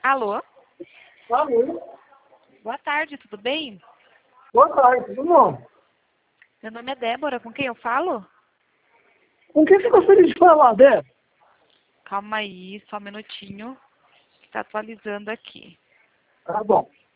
Alô? Alô? Boa tarde, tudo bem? Boa tarde, tudo bom? Meu nome é Débora, com quem eu falo? Com quem você gostaria de falar, Débora? Calma aí, só um minutinho, que tá atualizando aqui. Tá bom.